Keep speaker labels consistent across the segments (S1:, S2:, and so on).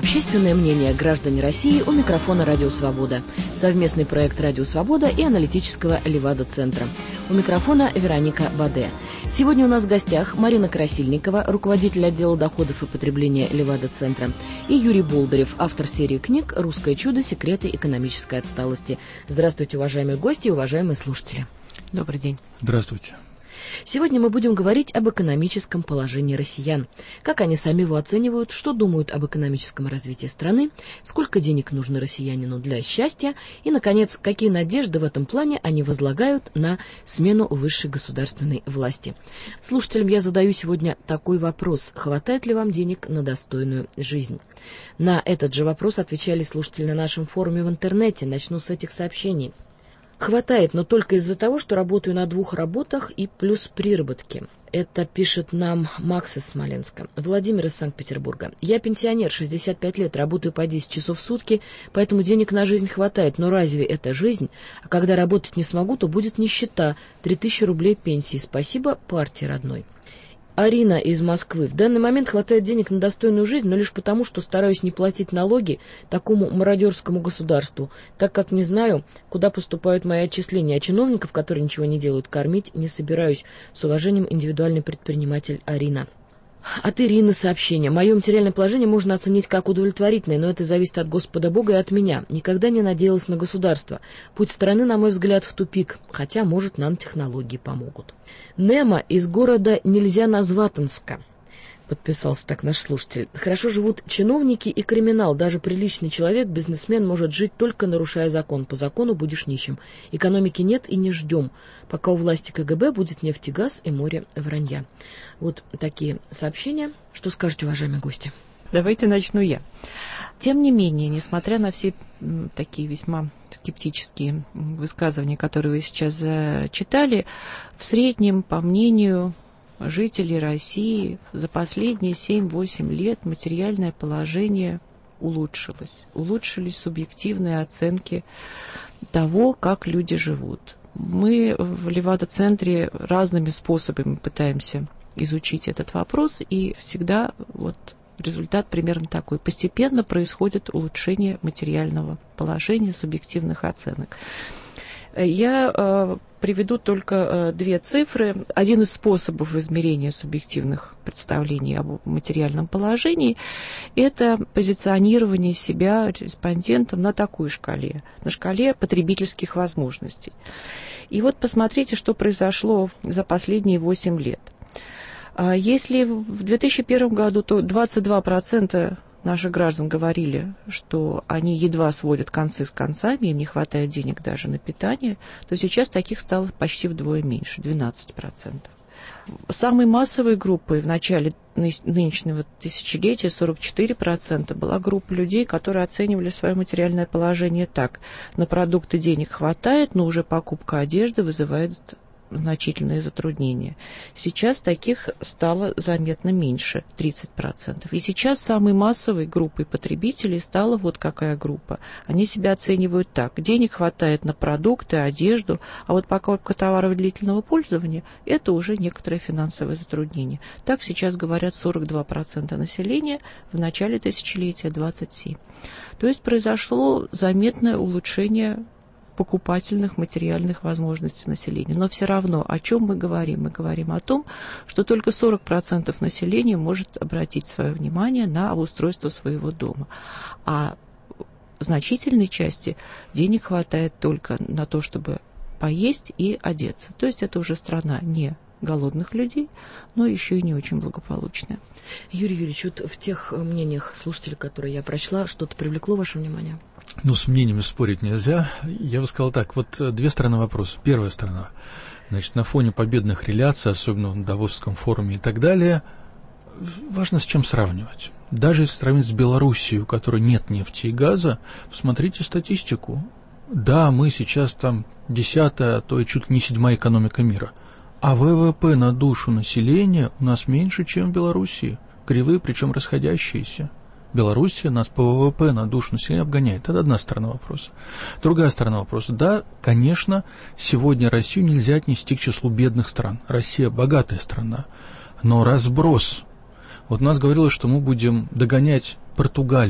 S1: Общественное мнение граждан России у микрофона «Радио Свобода». Совместный проект «Радио Свобода» и аналитического Левада-центра. У микрофона Вероника Баде. Сегодня у нас в гостях Марина Красильникова, руководитель отдела доходов и потребления Левада-центра, и Юрий Болдырев, автор серии книг «Русское чудо. Секреты экономической отсталости». Здравствуйте, уважаемые гости и уважаемые слушатели.
S2: Добрый день.
S3: Здравствуйте.
S1: Сегодня мы будем говорить об экономическом положении россиян. Как они сами его оценивают, что думают об экономическом развитии страны, сколько денег нужно россиянину для счастья и, наконец, какие надежды в этом плане они возлагают на смену высшей государственной власти. Слушателям я задаю сегодня такой вопрос: хватает ли вам денег на достойную жизнь? На этот же вопрос отвечали слушатели на нашем форуме в интернете. Начну с этих сообщений. Хватает, но только из-за того, что работаю на 2 работах и плюс приработки. Это пишет нам Макс из Смоленска. Владимир из Санкт-Петербурга. Я пенсионер, 65 лет, работаю по 10 часов в сутки, поэтому денег на жизнь хватает. Но разве это жизнь? А когда работать не смогу, то будет нищета. 3000 рублей пенсии. Спасибо партии родной. Арина из Москвы. В данный момент хватает денег на достойную жизнь, но лишь потому, что стараюсь не платить налоги такому мародерскому государству, так как не знаю, куда поступают мои отчисления, а чиновников, которые ничего не делают, кормить не собираюсь. С уважением, индивидуальный предприниматель Арина. От Ирины сообщение. Мое материальное положение можно оценить как удовлетворительное, но это зависит от Господа Бога и от меня. Никогда не надеялась на государство. Путь страны, на мой взгляд, в тупик, хотя, может, нанотехнологии помогут. Немо из города Нельзяназватанска. Подписался так наш слушатель. Хорошо живут чиновники и криминал. Даже приличный человек, бизнесмен, может жить только нарушая закон. По закону будешь нищим. Экономики нет и не ждем, пока у власти КГБ будет нефть и газ и море вранья. Вот такие сообщения. Что скажете, уважаемые гости?
S2: Давайте начну я. Тем не менее, несмотря на все такие весьма скептические высказывания, которые вы сейчас читали, в среднем, по мнению жителей России, за последние 7-8 лет материальное положение улучшилось. Улучшились субъективные оценки того, как люди живут. Мы в Левада-центре разными способами пытаемся изучить этот вопрос, и всегда результат примерно такой. Постепенно происходит улучшение материального положения, субъективных оценок. Я приведу только 2 цифры. Один из способов измерения субъективных представлений об материальном положении – это позиционирование себя респондентом на такой шкале, на шкале потребительских возможностей. И вот посмотрите, что произошло за последние 8 лет. Если в 2001 году то 22% наших граждан говорили, что они едва сводят концы с концами, им не хватает денег даже на питание, то сейчас таких стало почти вдвое меньше, 12%. Самой массовой группой в начале нынешнего тысячелетия, 44%, была группа людей, которые оценивали свое материальное положение так: на продукты денег хватает, но уже покупка одежды вызывает значительные затруднения. Сейчас таких стало заметно меньше, 30%. И сейчас самой массовой группой потребителей стала вот какая группа. Они себя оценивают так: денег хватает на продукты, одежду, а вот покупка товаров длительного пользования – это уже некоторое финансовое затруднение. Так сейчас говорят 42% населения, в начале тысячелетия 27%. То есть произошло заметное улучшение покупательных материальных возможностей населения. Но все равно о чем мы говорим? Мы говорим о том, что только 40% населения может обратить свое внимание на обустройство своего дома. А значительной части денег хватает только на то, чтобы поесть и одеться. То есть это уже страна не голодных людей, но еще и не очень благополучная.
S1: Юрий Юрьевич, вот в тех мнениях слушателей, которые я прочла, что-то привлекло ваше внимание?
S3: С мнениями спорить нельзя. Я бы сказал так, 2 стороны вопроса. Первая сторона. Значит, на фоне победных реляций, особенно в Давосском форуме и так далее, важно с чем сравнивать. Даже если сравнить с Белоруссией, у которой нет нефти и газа, посмотрите статистику. Да, мы сейчас там 10-я, а то и чуть ли не 7-я экономика мира. А ВВП на душу населения у нас меньше, чем в Белоруссии. Кривые, причем расходящиеся. Белоруссия нас по ВВП на душу населения обгоняет. Это одна сторона вопроса. Другая сторона вопроса. Да, конечно, сегодня Россию нельзя отнести к числу бедных стран. Россия богатая страна. Но разброс. Вот у нас говорилось, что мы будем догонять Португалию.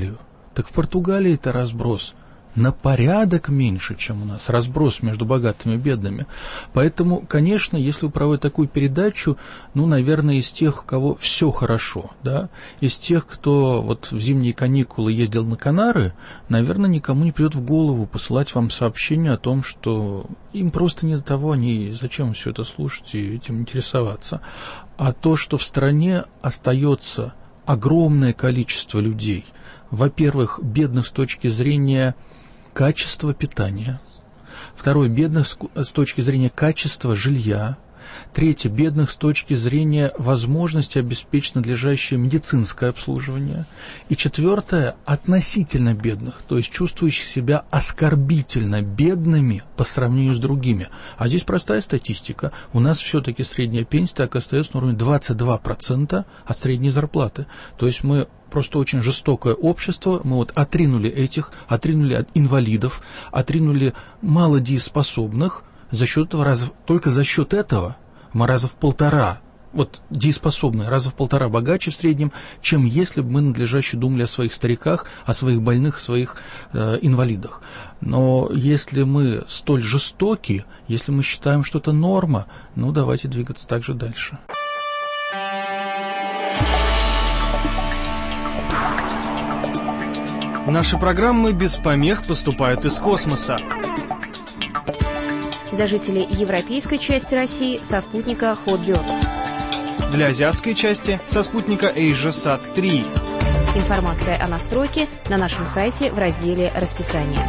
S3: Так в Португалии это разброс на порядок меньше, чем у нас, разброс между богатыми и бедными. Поэтому, конечно, если вы проводите такую передачу, наверное, из тех, у кого все хорошо, да, из тех, кто вот в зимние каникулы ездил на Канары, наверное, никому не придет в голову посылать вам сообщение о том, что им просто не до того, зачем все это слушать и этим интересоваться. А то, что в стране остается огромное количество людей, во-первых, бедных с точки зрения качества питания. Второе, бедных с точки зрения качества жилья. Третье, бедных с точки зрения возможности обеспечить надлежащее медицинское обслуживание. И четвертое, относительно бедных, то есть чувствующих себя оскорбительно бедными по сравнению с другими. А здесь простая статистика. У нас все-таки средняя пенсия так остается на уровне 22% от средней зарплаты. То есть мы просто очень жестокое общество, мы отринули от инвалидов, отринули малодееспособных, только за счет этого мы раза в полтора, дееспособные, раза в полтора богаче в среднем, чем если бы мы надлежаще думали о своих стариках, о своих больных, своих инвалидах. Но если мы столь жестоки, если мы считаем, что это норма, давайте двигаться так же дальше.
S4: Наши программы без помех поступают из космоса.
S5: Для жителей европейской части России со спутника Hotbird.
S4: Для азиатской части со спутника AsiaSat 3.
S5: Информация о настройке на нашем сайте в разделе «Расписание».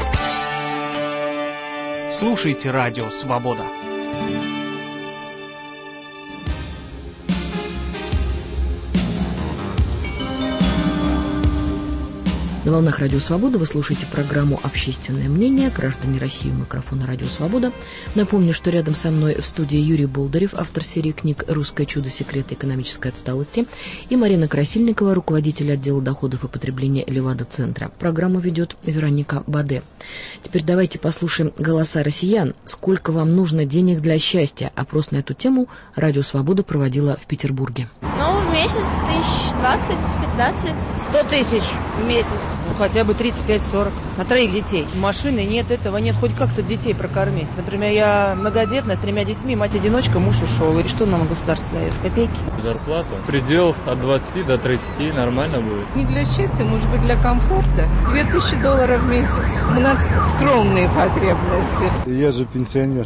S4: Слушайте Радио Свобода.
S1: На волнах Радио Свобода вы слушаете программу «Общественное мнение». Граждане России, у микрофона Радио Свобода. Напомню, что рядом со мной в студии Юрий Болдырев, автор серии книг «Русское чудо. Секреты экономической отсталости», и Марина Красильникова, руководитель отдела доходов и потребления Левада-центра. Программу ведет Вероника Баде. Теперь давайте послушаем голоса россиян. Сколько вам нужно денег для счастья? Опрос на эту тему Радио Свобода проводила в Петербурге.
S6: В месяц 20-15.
S7: 100 тысяч в месяц.
S8: Хотя бы 35-40. На 3 детей. Машины нет, этого нет. Хоть как-то детей прокормить. Например, я многодетная, с 3 детьми, мать-одиночка, муж ушел. И что нам государство дает? Копейки.
S9: Зарплата. Пределов от 20 до 30 нормально будет.
S10: Не для счастья, может быть, для комфорта. $2000 в месяц. У нас скромные потребности.
S11: Я же пенсионер.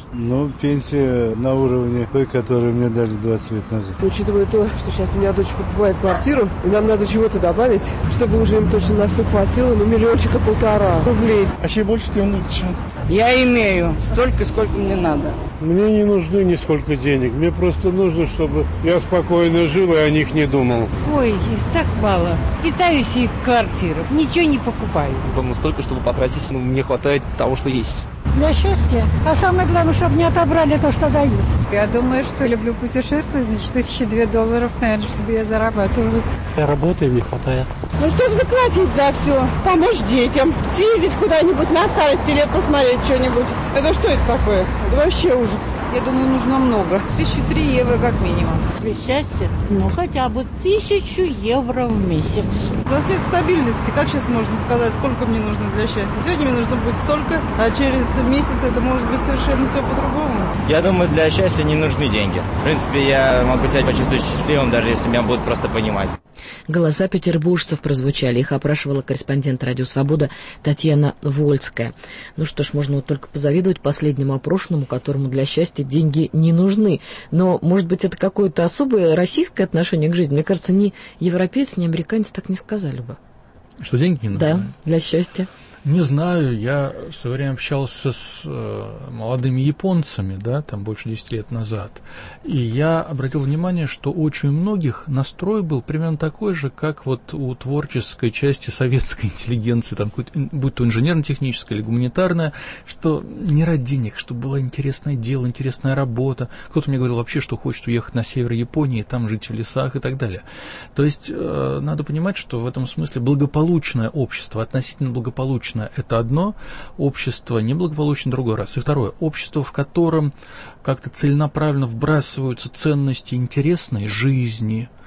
S11: Пенсия на уровне той, которую мне дали 20 лет назад.
S12: Учитывая то, что сейчас у меня дочь покупает квартиру, и нам надо чего-то добавить, чтобы уже им точно на все хватило, $1,5 рублей.
S11: А чем больше, тем лучше.
S7: Я имею столько, сколько мне надо.
S11: Мне не нужны нисколько денег. Мне просто нужно, чтобы я спокойно жил и о них не думал.
S13: Ой, их так мало. Питаюсь их квартиру. Ничего не покупаю.
S14: Столько, чтобы потратить, мне хватает того, что есть.
S13: Для счастья. А самое главное, чтобы не отобрали то, что дают.
S10: Я думаю, что люблю путешествовать. $1002, наверное, чтобы я зарабатывала.
S11: Я работаю, мне хватает.
S12: Чтобы заплатить за все, помочь детям, съездить куда-нибудь на старости лет, посмотреть что-нибудь. Это что это такое? Это вообще ужас.
S10: Я думаю, нужно много. 1003 евро как минимум.
S13: Для счастья, хотя бы 1000 евро в месяц.
S10: Наслед стабильности. Как сейчас можно сказать, сколько мне нужно для счастья? Сегодня мне нужно будет столько, а через месяц это может быть совершенно все по-другому.
S14: Я думаю, для счастья не нужны деньги. В принципе, я могу себя почувствовать счастливым, даже если меня будут просто понимать.
S1: Голоса петербуржцев прозвучали. Их опрашивала корреспондент «Радио Свобода» Татьяна Вольская. Что ж, можно только позавидовать последнему опрошенному, которому для счастья деньги не нужны. Но, может быть, это какое-то особое российское отношение к жизни? Мне кажется, ни европейцы, ни американцы так не сказали бы.
S3: Что деньги не нужны?
S1: Да, для счастья.
S3: Не знаю, я в свое время общался с молодыми японцами, там больше 10 лет назад, и я обратил внимание, что у очень многих настрой был примерно такой же, как у творческой части советской интеллигенции, будь то инженерно-техническая или гуманитарная, что не ради денег, чтобы было интересное дело, интересная работа. Кто-то мне говорил вообще, что хочет уехать на север Японии, там жить в лесах и так далее. То есть надо понимать, что в этом смысле благополучное общество, относительно благополучное, это одно, общество неблагополучное другой раз. И второе, общество, в котором как-то целенаправленно вбрасываются ценности интересной жизни,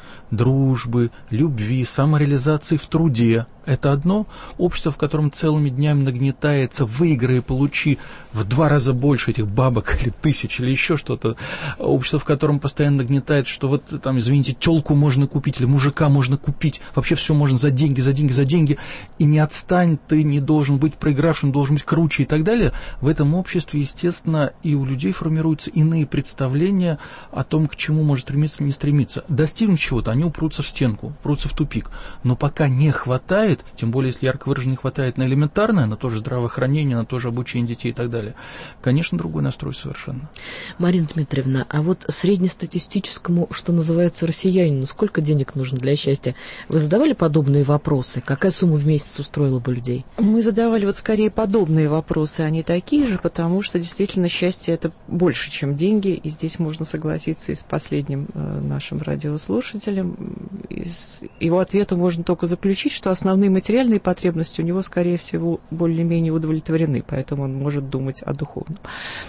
S3: дружбы, любви, самореализации в труде. Это одно. Общество, в котором целыми днями нагнетается «выиграй и получи в 2 раза больше этих бабок или тысяч, или еще что-то». Общество, в котором постоянно нагнетает, что вот там, извините, тёлку можно купить или мужика можно купить. Вообще все можно за деньги, за деньги, за деньги. И не отстань, ты не должен быть проигравшим, должен быть круче и так далее. В этом обществе, естественно, и у людей формируются иные представления о том, к чему может стремиться, не стремиться. Достигнуть чего-то, они упрутся в стенку, упрутся в тупик. Но пока не хватает, тем более, если ярко выраженно не хватает на элементарное, на то же здравоохранение, на то же обучение детей и так далее, конечно, другой настрой совершенно.
S1: Марина Дмитриевна, а вот среднестатистическому, что называется, россиянину, сколько денег нужно для счастья? Вы задавали подобные вопросы? Какая сумма в месяц устроила бы людей?
S2: Мы задавали вот скорее подобные вопросы, а не такие же, потому что действительно счастье – это больше, чем деньги, и здесь можно согласиться и с последним нашим радиослушателем. Из его ответа можно только заключить, что основные материальные потребности у него, скорее всего, более-менее удовлетворены, поэтому он может думать о духовном.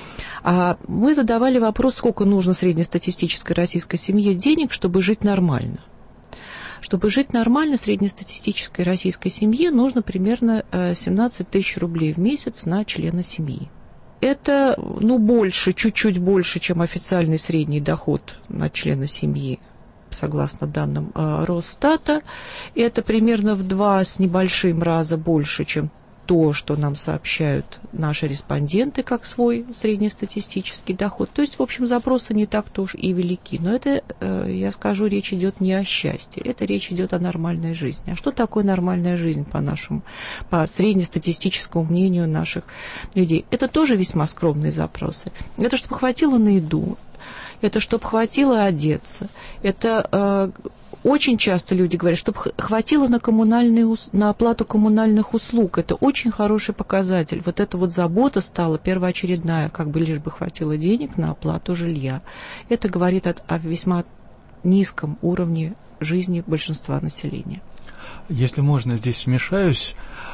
S2: А мы задавали вопрос, сколько нужно среднестатистической российской семье денег, чтобы жить нормально. Чтобы жить нормально среднестатистической российской семье нужно примерно 17 тысяч рублей в месяц на члена семьи. Это, больше, чуть-чуть больше, чем официальный средний доход на члена семьи, согласно данным Росстата. Это примерно в 2 с небольшим раза больше, чем то, что нам сообщают наши респонденты, как свой среднестатистический доход. То есть, в общем, запросы не так-то уж и велики. Но это, я скажу, речь идет не о счастье, это речь идет о нормальной жизни. А что такое нормальная жизнь, по среднестатистическому мнению наших людей? Это тоже весьма скромные запросы. Это чтобы хватило на еду, это чтобы хватило одеться, это... Очень часто люди говорят, чтобы хватило на оплату коммунальных услуг. Это очень хороший показатель. Вот эта вот забота стала первоочередная, как бы лишь бы хватило денег на оплату жилья. Это говорит о весьма низком уровне жизни большинства населения.
S3: Если можно, здесь вмешаюсь.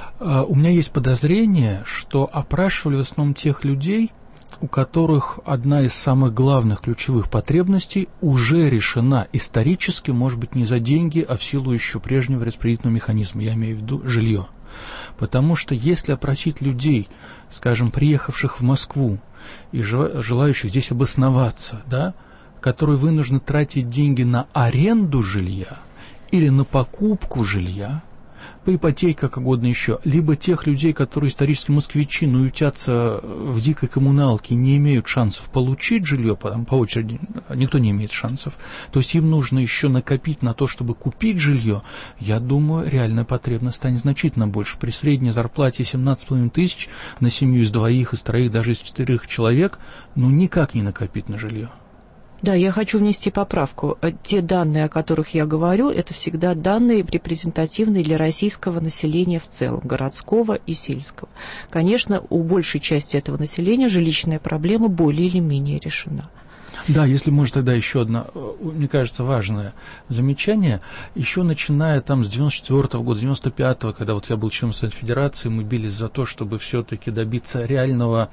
S3: У меня есть подозрение, что опрашивали в основном тех людей, у которых одна из самых главных ключевых потребностей уже решена исторически, может быть, не за деньги, а в силу еще прежнего распределительного механизма, я имею в виду жилье. Потому что если опросить людей, скажем, приехавших в Москву и желающих здесь обосноваться, да, которые вынуждены тратить деньги на аренду жилья или на покупку жилья, по ипотеке, как угодно еще, либо тех людей, которые исторически москвичи, но ютятся в дикой коммуналке и не имеют шансов получить жилье по очереди, никто не имеет шансов, то есть им нужно еще накопить на то, чтобы купить жилье, я думаю, реальная потребность станет значительно больше. При средней зарплате 17,5 тысяч на семью из 2, из 3, даже из 4 человек, никак не накопить на жилье.
S2: Да, я хочу внести поправку. Те данные, о которых я говорю, это всегда данные репрезентативные для российского населения в целом, городского и сельского. Конечно, у большей части этого населения жилищная проблема более или менее решена.
S3: Да, если можно, тогда еще одно, мне кажется, важное замечание. Еще начиная там с 94-го года, 95-го, когда вот я был членом Совета Федерации, мы бились за то, чтобы все-таки добиться реальной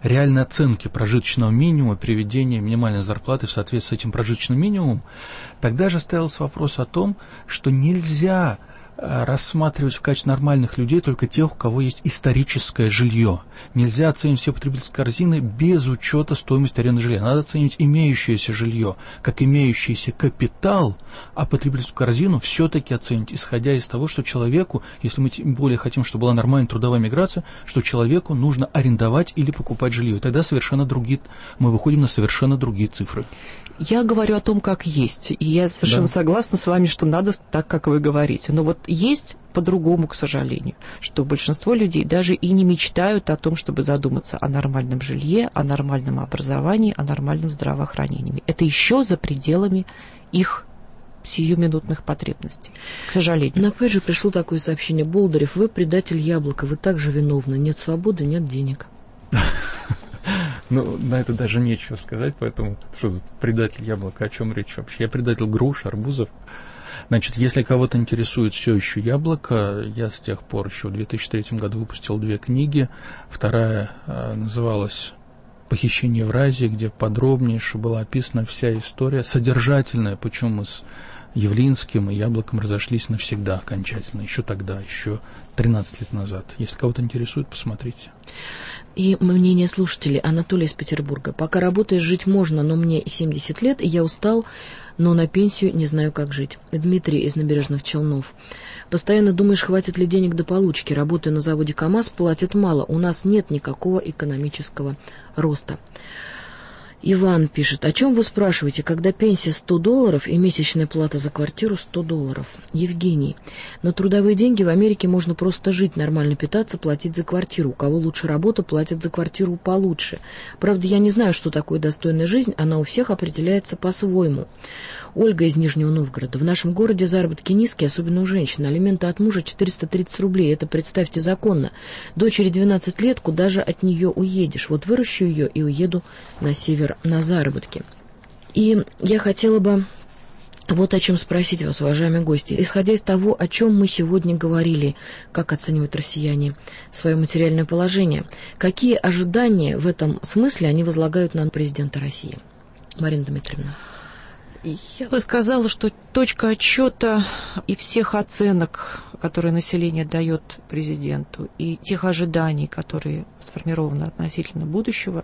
S3: оценки прожиточного минимума, приведения минимальной зарплаты в соответствии с этим прожиточным минимумом. Тогда же ставился вопрос о том, что нельзя рассматривать в качестве нормальных людей только тех, у кого есть историческое жилье. Нельзя оценивать все потребительские корзины без учета стоимости аренды жилья. Надо оценивать имеющееся жилье как имеющийся капитал, а потребительскую корзину все-таки оценить, исходя из того, что человеку, если мы тем более хотим, чтобы была нормальная трудовая миграция, что человеку нужно арендовать или покупать жилье. И тогда мы выходим на совершенно другие цифры.
S2: Я говорю о том, как есть. И я совершенно согласна с вами, что надо так, как вы говорите. Но вот есть по-другому, к сожалению, что большинство людей даже и не мечтают о том, чтобы задуматься о нормальном жилье, о нормальном образовании, о нормальном здравоохранении. Это еще за пределами их сиюминутных потребностей, к сожалению.
S1: Но опять же пришло такое сообщение: Болдырев, вы предатель Яблока, вы также виновны. Нет свободы, нет денег.
S3: На это даже нечего сказать, поэтому что тут предатель Яблока, о чем речь вообще? Я предатель груш, арбузов. Значит, если кого-то интересует все еще Яблоко, я с тех пор еще в 2003 году выпустил 2 книги. Вторая называлась «Похищение Евразии», где подробнейше была описана вся история, содержательная, почему мы с Явлинским и Яблоком разошлись навсегда окончательно, еще тогда, еще 13 лет назад. Если кого-то интересует, посмотрите.
S1: И мнение слушателей. Анатолий из Петербурга. Пока работаешь, жить можно, но мне 70 лет, и я устал, но на пенсию не знаю, как жить. Дмитрий из Набережных Челнов. Постоянно думаешь, хватит ли денег до получки. Работая на заводе КАМАЗ, платят мало. У нас нет никакого экономического роста. Иван пишет: о чем вы спрашиваете, когда пенсия $100 и месячная плата за квартиру $100? Евгений: на трудовые деньги в Америке можно просто жить, нормально питаться, платить за квартиру. У кого лучше работа, платят за квартиру получше. Правда, я не знаю, что такое достойная жизнь, она у всех определяется по-своему. Ольга из Нижнего Новгорода. В нашем городе заработки низкие, особенно у женщин. Алименты от мужа 430 рублей. Это, представьте, законно. Дочери 12 лет, куда же от нее уедешь? Вот выращу ее и уеду на север на заработки. И я хотела бы вот о чем спросить вас, уважаемые гости. Исходя из того, о чем мы сегодня говорили, как оценивают россияне свое материальное положение, какие ожидания в этом смысле они возлагают на президента России? Марина Дмитриевна.
S2: Я бы сказала, что точка отсчета и всех оценок, которые население дает президенту, и тех ожиданий, которые сформированы относительно будущего,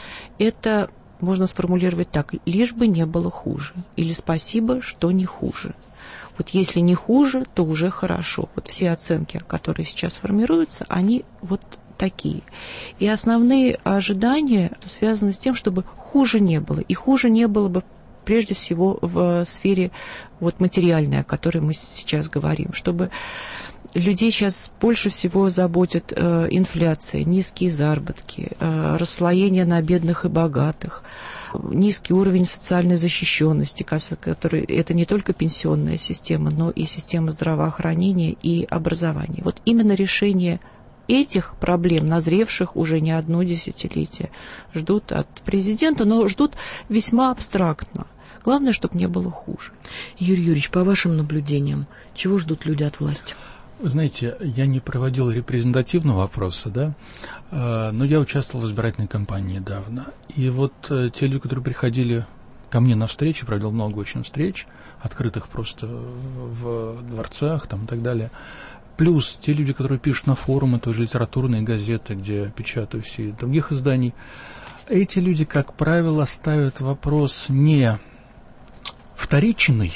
S2: это можно сформулировать так: лишь бы не было хуже, или спасибо, что не хуже. Вот если не хуже, то уже хорошо. Вот все оценки, которые сейчас формируются, они вот такие. И основные ожидания связаны с тем, чтобы хуже не было. И хуже не было бы прежде всего в сфере вот материальной, о которой мы сейчас говорим, чтобы людей сейчас больше всего заботит инфляция, низкие заработки, расслоение на бедных и богатых, низкий уровень социальной защищенности, который это не только пенсионная система, но и система здравоохранения и образования. Вот именно решение этих проблем, назревших уже не одно десятилетие, ждут от президента, но ждут весьма абстрактно. Главное, чтобы не было хуже.
S1: Юрий Юрьевич, по вашим наблюдениям, чего ждут люди от власти?
S3: Вы знаете, я не проводил репрезентативного опроса, да, но я участвовал в избирательной кампании недавно. И вот те люди, которые приходили ко мне на встречи, провел много очень встреч, открытых просто в дворцах там, и так далее, плюс те люди, которые пишут на форумы, тоже литературные газеты, где печатаюсь, и других изданий, эти люди, как правило, ставят вопрос не вторичный.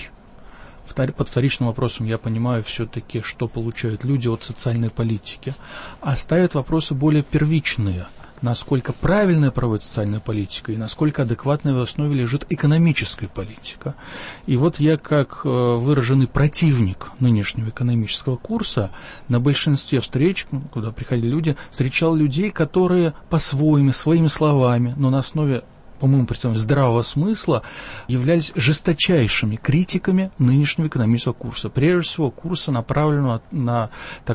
S3: Под вторичным вопросом я понимаю все-таки, что получают люди от социальной политики, а ставят вопросы более первичные. Насколько правильная проводится социальная политика и насколько адекватная в основе лежит экономическая политика. И вот я, как выраженный противник нынешнего экономического курса, на большинстве встреч, куда приходили люди, встречал людей, которые по-своему, своими словами, но на основе, по-моему, представления здравого смысла, являлись жесточайшими критиками нынешнего экономического курса. Прежде всего, курса, направленного на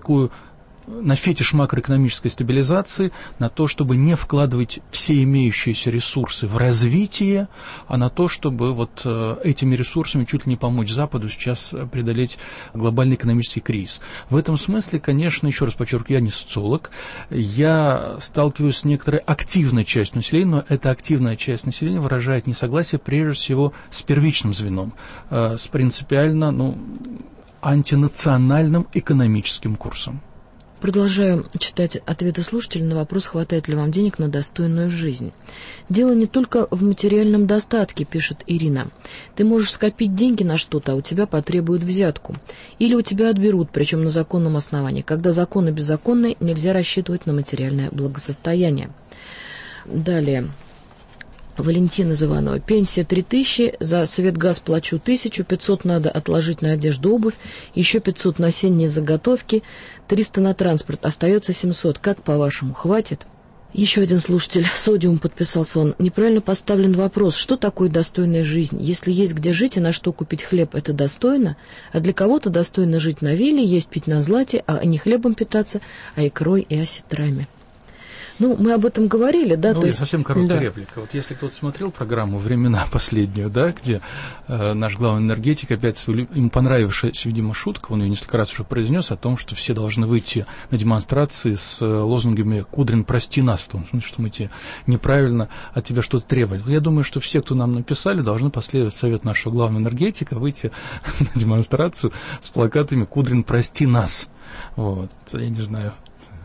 S3: фетиш макроэкономической стабилизации, на то, чтобы не вкладывать все имеющиеся ресурсы в развитие, а на то, чтобы вот этими ресурсами чуть ли не помочь Западу сейчас преодолеть глобальный экономический кризис. В этом смысле, конечно, еще раз подчеркиваю, я не социолог, я сталкиваюсь с некоторой активной частью населения, но эта активная часть населения выражает несогласие прежде всего с первичным звеном, с принципиально антинациональным экономическим курсом.
S1: Продолжаю читать ответы слушателей на вопрос, хватает ли вам денег на достойную жизнь. Дело не только в материальном достатке, пишет Ирина. Ты можешь скопить деньги на что-то, а у тебя потребуют взятку. Или у тебя отберут, причем на законном основании. Когда закон и беззаконный, нельзя рассчитывать на материальное благосостояние. Далее. Валентина из Иванова. Пенсия 3000, за свет, газ плачу 1000, 500 надо отложить на одежду, обувь, еще 500 на осенние заготовки, 300 на транспорт, остается 700. Как, по-вашему, хватит? Еще один слушатель, Содиум, подписался он. Неправильно поставлен вопрос, что такое достойная жизнь? Если есть где жить и на что купить хлеб, это достойно? А для кого-то достойно жить на вилле, есть пить на злате, а не хлебом питаться, а икрой и осетрами. Ну, мы об этом говорили, да?
S3: Ну,
S1: то есть...
S3: совсем короткая реплика. Вот если кто-то смотрел программу «Времена» последнюю, да, где наш главный энергетик опять, ему понравившаяся, видимо, шутка, он ее несколько раз уже произнес, о том, что все должны выйти на демонстрации с лозунгами «Кудрин, прости нас», в том смысле, что мы тебе неправильно от тебя что-то требовали. Я думаю, что все, кто нам написали, должны последовать совет нашего главного энергетика, выйти на демонстрацию с плакатами «Кудрин, прости нас». Вот, я не знаю,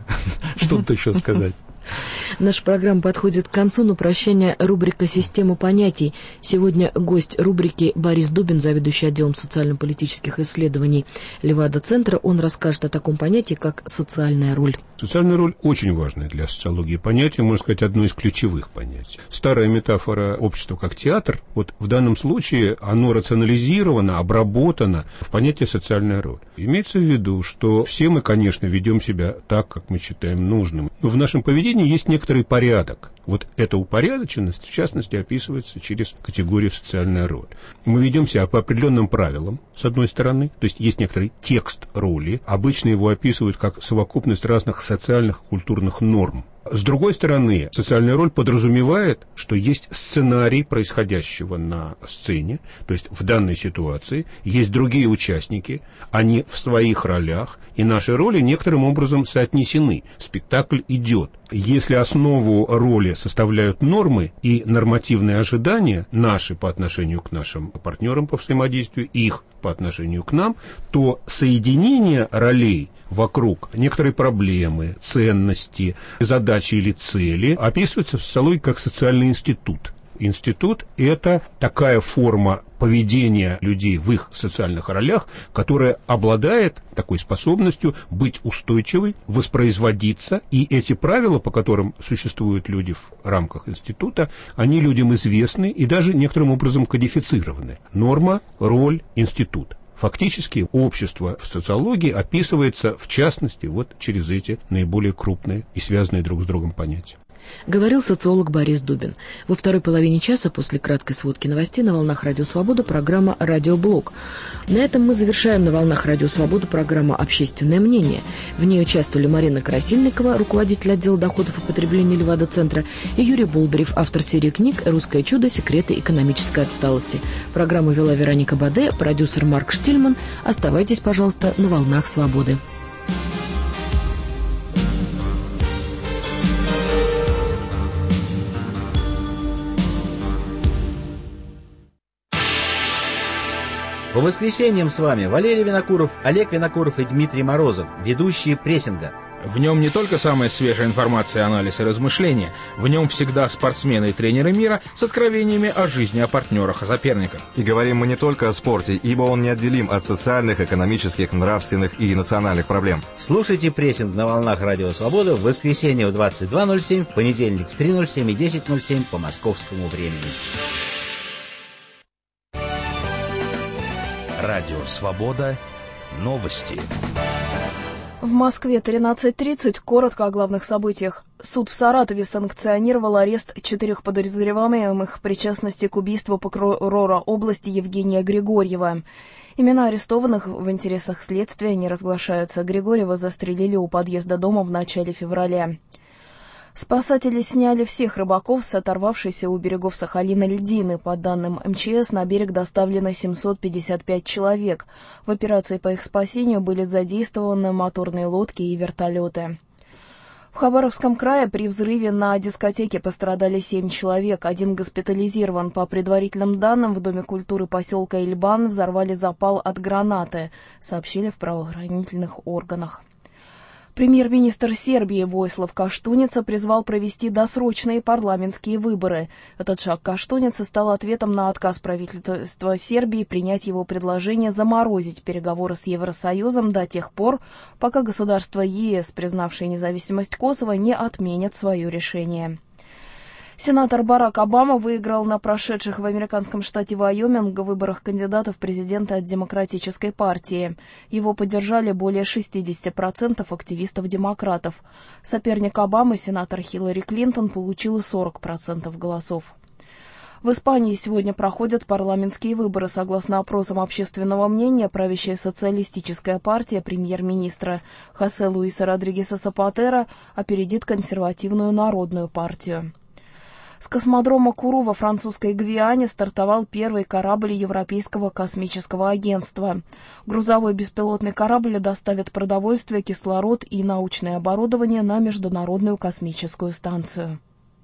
S3: что тут еще сказать.
S1: Наша программа подходит к концу, но прощание рубрика «Система понятий». Сегодня гость рубрики Борис Дубин, заведующий отделом социально-политических исследований Левада-центра. Он расскажет о таком понятии, как социальная роль.
S15: Социальная роль очень важная для социологии понятие, можно сказать, одно из ключевых понятий. Старая метафора общества как театр, вот в данном случае оно рационализировано, обработано в понятие социальная роль. Имеется в виду, что все мы, конечно, ведем себя так, как мы считаем нужным. Но в нашем поведении есть некоторый порядок. Вот эта упорядоченность, в частности, описывается через категорию социальная роль. Мы ведем себя по определенным правилам, с одной стороны, то есть есть некоторый текст роли, обычно его описывают как совокупность разных социальных и культурных норм. С другой стороны, социальная роль подразумевает, что есть сценарий происходящего на сцене, то есть в данной ситуации есть другие участники, они в своих ролях, и наши роли некоторым образом соотнесены. Спектакль идет. Если основу роли составляют нормы и нормативные ожидания, наши по отношению к нашим партнерам по взаимодействию, их по отношению к нам, то соединение ролей вокруг некоторые проблемы, ценности, задачи или цели описывается в социологии как социальный институт. Институт – это такая форма поведения людей в их социальных ролях, которая обладает такой способностью быть устойчивой, воспроизводиться, и эти правила, по которым существуют люди в рамках института, они людям известны и даже некоторым образом кодифицированы. Норма, роль, институт. Фактически общество в социологии описывается, в частности, вот через эти наиболее крупные и связанные друг с другом понятия.
S1: Говорил социолог Борис Дубин. Во второй половине часа после краткой сводки новостей на волнах Радио Свобода программа «Радиоблог». На этом мы завершаем на волнах Радио Свобода программу «Общественное мнение». В ней участвовали Марина Красильникова, руководитель отдела доходов и потребления Левада-центра, и Юрий Болдырев, автор серии книг «Русское чудо. Секреты экономической отсталости». Программу вела Вероника Баде, продюсер Марк Штильман. Оставайтесь, пожалуйста, на волнах Свободы.
S16: По воскресеньям с вами Валерий Винокуров, Олег Винокуров и Дмитрий Морозов, ведущие «Прессинга».
S17: В нем не только самая свежая информация, анализ и размышления. В нем всегда спортсмены и тренеры мира с откровениями о жизни, о партнерах, о соперниках.
S18: И говорим мы не только о спорте, ибо он неотделим от социальных, экономических, нравственных и национальных проблем.
S16: Слушайте «Прессинг» на волнах Радио Свобода в воскресенье в 22:07, в понедельник в 3:07 и 10:07 по московскому времени.
S19: Радио Свобода. Новости.
S20: В Москве 13:30. Коротко о главных событиях. Суд в Саратове санкционировал арест 4 подозреваемых в причастности к убийству прокурора области Евгения Григорьева. Имена арестованных в интересах следствия не разглашаются. Григорьева застрелили у подъезда дома в начале февраля. Спасатели сняли всех рыбаков с оторвавшейся у берегов Сахалина льдины. По данным МЧС, на берег доставлено 755 человек. В операции по их спасению были задействованы моторные лодки и вертолеты. В Хабаровском крае при взрыве на дискотеке пострадали 7 человек. Один госпитализирован. По предварительным данным, в Доме культуры поселка Ильбан взорвали запал от гранаты, сообщили в правоохранительных органах. Премьер-министр Сербии Войслав Каштуница призвал провести досрочные парламентские выборы. Этот шаг Каштуницы стал ответом на отказ правительства Сербии принять его предложение заморозить переговоры с Евросоюзом до тех пор, пока государства ЕС, признавшие независимость Косово, не отменят свое решение. Сенатор Барак Обама выиграл на прошедших в американском штате Вайоминг выборах кандидата в президенты от Демократической партии. Его поддержали более 60% активистов-демократов. Соперник Обамы, сенатор Хиллари Клинтон, получила 40% голосов. В Испании сегодня проходят парламентские выборы. Согласно опросам общественного мнения, правящая социалистическая партия премьер-министра Хосе Луиса Родригеса Сапатера опередит консервативную народную партию. С космодрома Куру во французской Гвиане стартовал первый корабль Европейского космического агентства. Грузовой беспилотный корабль доставит продовольствие, кислород и научное оборудование на Международную космическую станцию.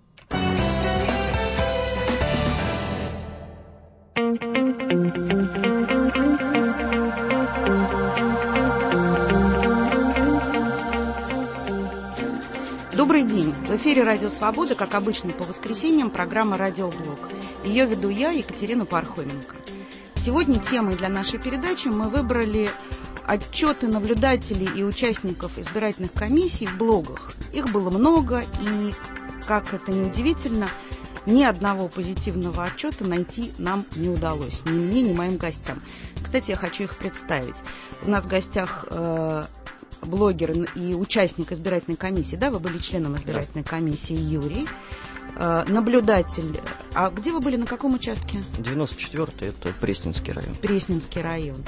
S21: Добрый день. В эфире «Радио Свобода», как обычно, по воскресеньям, программа «Радиоблог». Ее веду я, Екатерина Пархоменко. Сегодня темой для нашей передачи мы выбрали отчеты наблюдателей и участников избирательных комиссий в блогах. Их было много, и, как это ни удивительно, ни одного позитивного отчета найти нам не удалось. Ни мне, ни моим гостям. Кстати, я хочу их представить. У нас в гостях блогер и участник избирательной комиссии, да, вы были членом избирательной комиссии, Юрий, наблюдатель. А где вы были, на каком участке?
S22: 94-й, это Пресненский район.
S21: Пресненский район.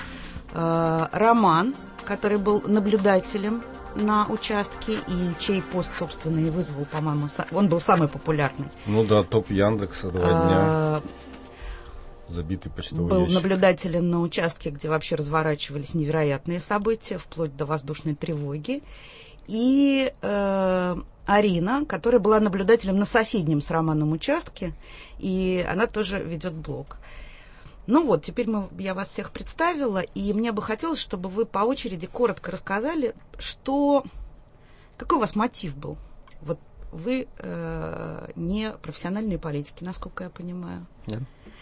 S21: Роман, который был наблюдателем на участке, и чей пост, собственно, и вызвал, по-моему, он был самый популярный.
S23: Ну да, топ Яндекса 2 дня. Забитый почтовый
S21: был
S23: ящик.
S21: Наблюдателем на участке, где вообще разворачивались невероятные события, вплоть до воздушной тревоги. И Арина, которая была наблюдателем на соседнем с Романом участке, и она тоже ведет блог. Ну вот, теперь я вас всех представила, и мне бы хотелось, чтобы вы по очереди коротко рассказали, какой у вас мотив был. Вот вы не профессиональные политики, насколько я понимаю.
S22: Да.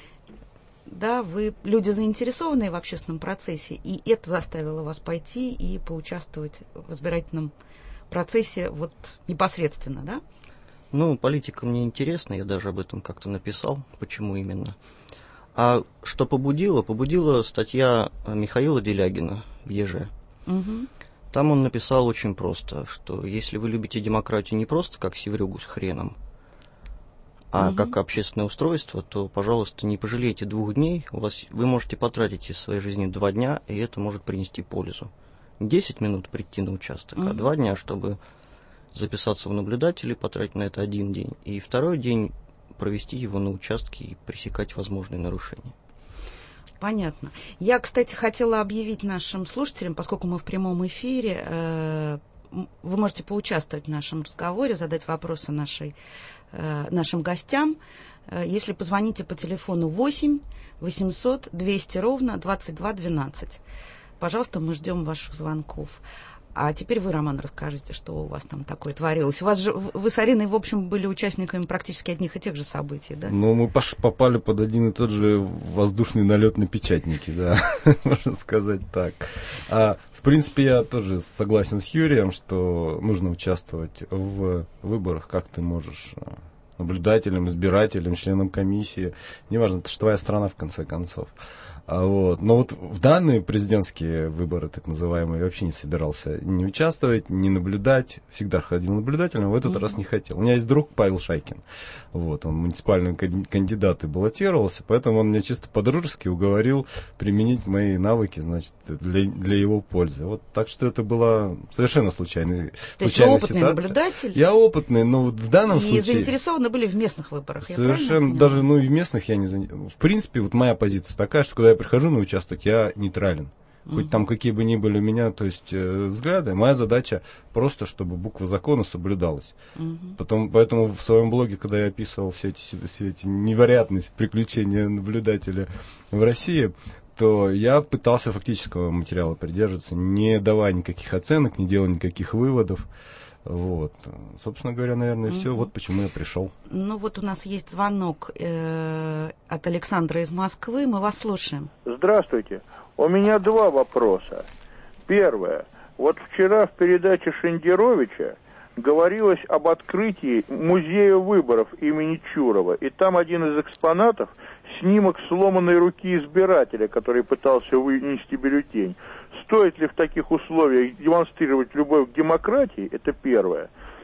S21: Да, вы люди заинтересованные в общественном процессе, и это заставило вас пойти и поучаствовать в избирательном процессе вот непосредственно, да?
S22: Ну, политика мне интересна, я даже об этом как-то написал, почему именно. А что побудило? Побудила статья Михаила Делягина в ЕЖ.
S21: Угу.
S22: Там он написал очень просто, что если вы любите демократию не просто как севрюгу с хреном, а как общественное устройство, то, пожалуйста, не пожалейте 2 дней. Вы можете потратить из своей жизни 2 дня, и это может принести пользу. 10 минут прийти на участок, а 2 дня, чтобы записаться в наблюдатели, потратить на это 1 день. И 2-й день провести его на участке и пресекать возможные нарушения.
S21: Понятно. Я, кстати, хотела объявить нашим слушателям, поскольку мы в прямом эфире, вы можете поучаствовать в нашем разговоре, задать вопросы нашим гостям, если позвоните по телефону 8 800 200 ровно 22 12. Пожалуйста, мы ждем ваших звонков. А теперь вы, Роман, расскажите, что у вас там такое творилось. У вас же, вы с Ариной, в общем, были участниками практически одних и тех же событий, да?
S23: Ну, мы попали под один и тот же воздушный налет на печатники, да, можно сказать так. В принципе, я тоже согласен с Юрием, что нужно участвовать в выборах, как ты можешь, наблюдателем, избирателем, членом комиссии. Неважно, это же твоя страна, в конце концов. Но вот в данные президентские выборы, так называемые, я вообще не собирался не участвовать, не наблюдать. Всегда ходил наблюдателем, в этот раз не хотел. У меня есть друг Павел Шайкин. Он муниципальный кандидат и баллотировался, поэтому он меня чисто по-дружески уговорил применить мои навыки, значит, для его пользы. Так что это была совершенно случайная ситуация.
S21: То есть вы опытный наблюдатель?
S23: Я опытный, но вот в данном случае...
S21: И заинтересованы были в местных выборах,
S23: совершенно, даже и в местных я не заинтересован. В принципе, вот моя позиция такая, что когда я прихожу на участок, я нейтрален. Хоть там какие бы ни были у меня, то есть взгляды, моя задача просто, чтобы буква закона соблюдалась. Поэтому в своем блоге, когда я описывал все эти невероятные приключения наблюдателя в России, то я пытался фактического материала придерживаться, не давая никаких оценок, не делая никаких выводов. Собственно говоря, наверное, все. Вот почему я пришел.
S21: Ну вот у нас есть звонок от Александра из Москвы. Мы вас слушаем.
S24: Здравствуйте. У меня 2 вопроса. Первое. Вот вчера в передаче Шендеровича говорилось об открытии музея выборов имени Чурова. И там один из экспонатов — снимок сломанной руки избирателя, который пытался вынести бюллетень. Стоит ли в таких условиях демонстрировать любовь к демократии? Это первое.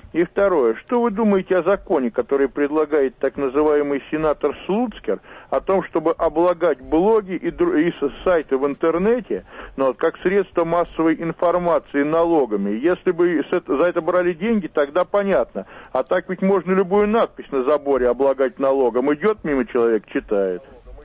S24: И второе, что вы думаете о законе, который предлагает так называемый сенатор Слуцкер, о том, чтобы облагать блоги и сайты в интернете, но как средство массовой информации налогами? Если бы за это брали деньги, тогда понятно. А так ведь можно любую надпись на заборе облагать налогом. Идет мимо человек, читает.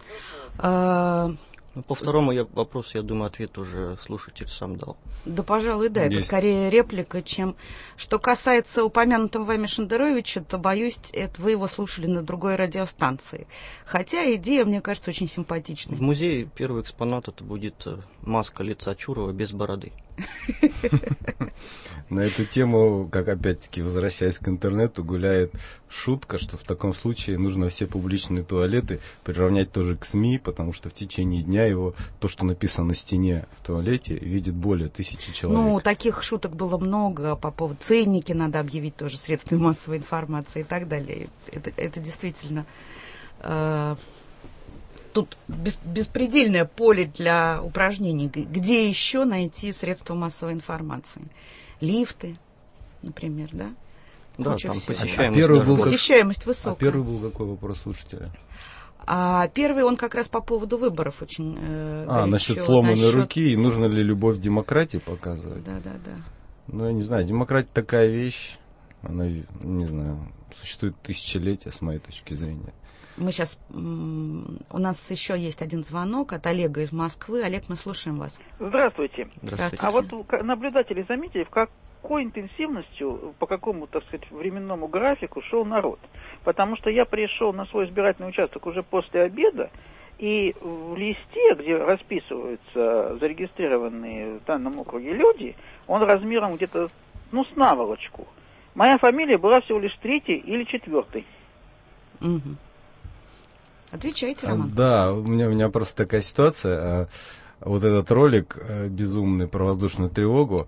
S22: По второму вопросу, я думаю, ответ уже слушатель сам дал.
S21: Да, пожалуй, да. Это скорее реплика, чем... Что касается упомянутого вами Шендеровича, то, боюсь, это вы его слушали на другой радиостанции. Хотя идея, мне кажется, очень симпатичной.
S22: В музее первый экспонат это будет маска лица Чурова без бороды.
S23: На эту тему, как опять-таки, возвращаясь к интернету, гуляет шутка, что в таком случае нужно все публичные туалеты приравнять тоже к СМИ, потому что в течение дня его, то, что написано на стене в туалете, видит более 1000 человек.
S21: Ну, таких шуток было много по поводу ценники, надо объявить тоже средствами массовой информации и так далее. Это действительно... Тут беспредельное поле для упражнений. Где еще найти средства массовой информации? Лифты, например, да?
S22: Да, там посещаемость
S21: высокая.
S23: А первый был какой вопрос слушателя?
S21: А первый, он как раз по поводу выборов очень
S23: насчет сломанной руки, и нужно ли любовь к демократии показывать?
S21: Да.
S23: Ну, я не знаю, демократия такая вещь, она, не знаю, существует тысячелетия, с моей точки зрения.
S21: Мы сейчас... У нас еще есть один звонок от Олега из Москвы. Олег, мы слушаем вас.
S4: Здравствуйте.
S21: Здравствуйте.
S4: А вот наблюдатели заметили, в какой интенсивностью, по какому, так сказать, временному графику шел народ? Потому что я пришел на свой избирательный участок уже после обеда, и в листе, где расписываются зарегистрированные в данном округе люди, он размером где-то, с наволочку. Моя фамилия была всего лишь 3-й или 4-й.
S21: Угу. Отвечайте, Роман.
S23: Да, у меня просто такая ситуация. Вот этот ролик безумный про воздушную тревогу.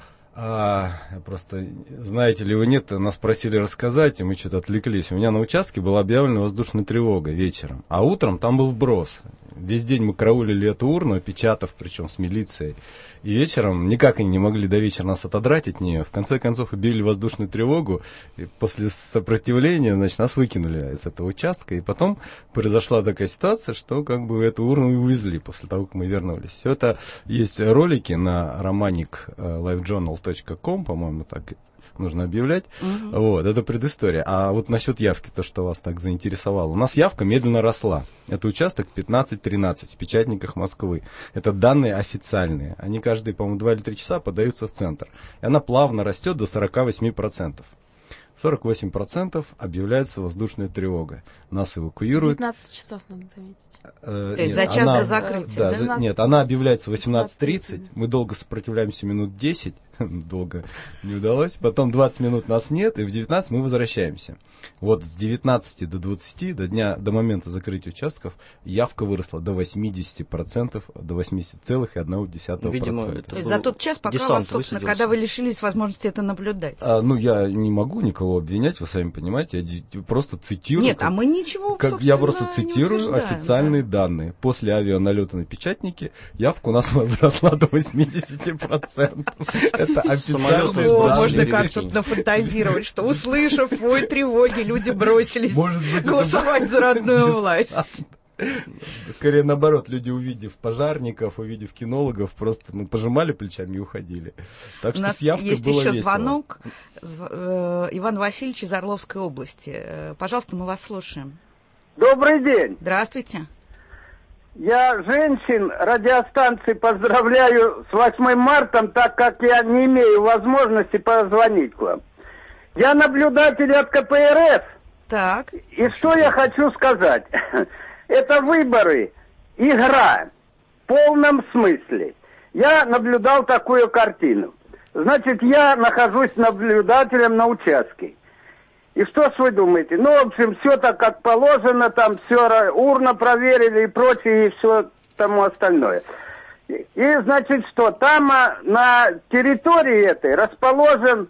S23: Просто, знаете ли вы, нет, нас просили рассказать, и мы что-то отвлеклись. У меня на участке была объявлена воздушная тревога вечером, а утром там был вброс. Весь день мы караулили эту урну, опечатав, причем с милицией. И вечером никак они не могли до вечера нас отодрать от нее. В конце концов объявили воздушную тревогу. И после сопротивления, нас выкинули из этого участка. И потом произошла такая ситуация, что эту урну и увезли после того, как мы вернулись. Все это есть ролики на romaniclifejournal.com, по-моему, так нужно объявлять. Угу. Вот, это предыстория. А вот насчет явки, то, что вас так заинтересовало. У нас явка медленно росла. Это участок 15-13 в Печатниках Москвы. Это данные официальные. Они каждые, по-моему, 2 или 3 часа подаются в центр. И она плавно растет до 48%. 48% объявляется воздушная тревога. Нас эвакуируют.
S1: 19 часов, надо заметить.
S21: То есть за час до закрытия?
S23: Да, нет, она объявляется в 18:30. Мы долго сопротивляемся минут 10. Долго не удалось. Потом 20 минут нас нет, и в 19 мы возвращаемся. Вот с 19 до 20, до момента закрытия участков, явка выросла до 80%, до 80,1%.
S22: Видимо,
S21: то есть за тот час, пока вас, собственно, когда вы лишились возможности это наблюдать.
S23: Я не могу никого обвинять, вы сами понимаете, я просто цитирую.
S21: Нет, мы ничего,
S23: я просто цитирую официальные данные. После авианалета на Печатники явка у нас возросла до 80%. Это официальные данные.
S21: Можно как-то нафантазировать, что, услышав вой тревоги, люди бросились голосовать за родную власть.
S23: Скорее наоборот, люди, увидев пожарников, увидев кинологов, просто пожимали плечами и уходили. Так что с явкой было весело.
S21: У нас есть еще звонок. Иван Васильевич из Орловской области. Пожалуйста, мы вас слушаем.
S5: Добрый день.
S21: Здравствуйте.
S5: Я женщин радиостанции поздравляю с 8 марта, так как я не имею возможности позвонить к вам. Я наблюдатель от КПРФ.
S21: Так.
S5: И что я хочу сказать? Это выборы, игра в полном смысле. Я наблюдал такую картину. Значит, я нахожусь наблюдателем на участке. И что ж вы думаете? В общем, все так, как положено, там все урна проверили и прочее, и все тому остальное. И значит, что там на территории этой расположен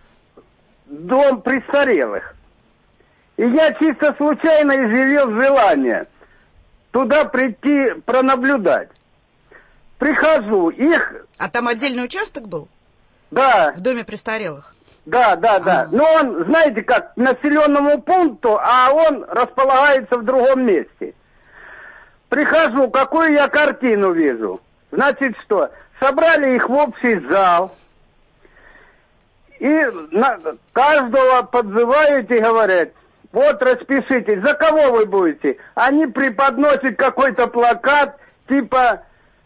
S5: дом престарелых. И я чисто случайно изъявил желание туда прийти пронаблюдать. Прихожу, их...
S21: А там отдельный участок был?
S5: Да.
S21: В доме престарелых?
S5: Да. Но он, знаете как, к населенному пункту, а он располагается в другом месте. Прихожу, какую я картину вижу. Значит, что? Собрали их в общий зал. И каждого подзывают и говорят: вот распишитесь, за кого вы будете? Они преподносят какой-то плакат, типа